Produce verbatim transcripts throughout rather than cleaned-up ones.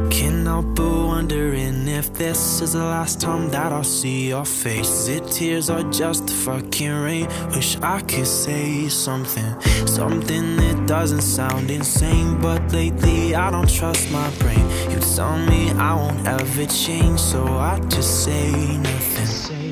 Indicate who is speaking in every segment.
Speaker 1: Can't help but wondering if this is the last time that I'll see your face. Is it tears or just the fucking rain? Wish I could say something, something that doesn't sound insane, but lately I don't trust my brain. You tell me I won't ever change, so I just say nothing.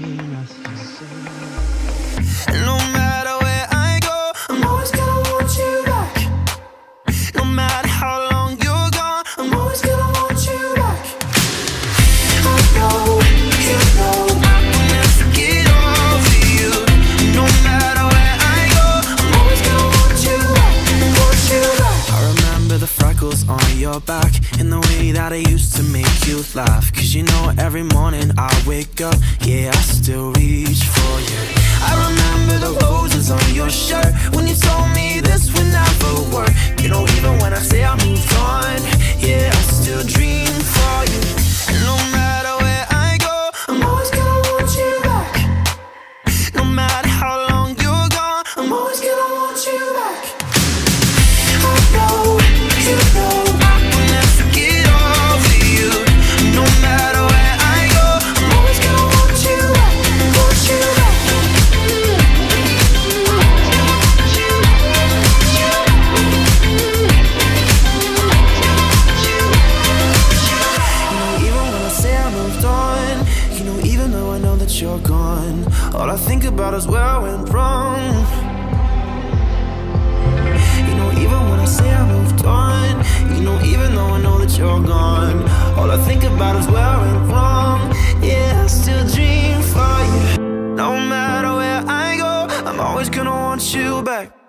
Speaker 1: And no matter where I go, I'm always gonna want you back. No matter how long you're gone, I'm always gonna want you back. I know, you know, I will never get over you. No matter where I go, I'm always gonna want you back, want you back. I remember the freckles on your back and the way that I used to make you laugh. Cause you know every morning I wake up, yeah, I still reach for you. I remember the roses on your shirt when you told me this would never work. You know, even when I say I moved on, yeah, I still dream for you. And no matter where I go, I'm always gonna want you back. No matter how long you're gone, I'm always gonna want you back. I know, you know, I will never get over you. No matter where I go, I'm always gonna want you back, want you back. You're gone. All I think about is where I went wrong. You know, even when I say I moved on, you know, even though I know that you're gone, all I think about is where I went wrong. Yeah, I still dream for you. No matter where I go, I'm always gonna want you back.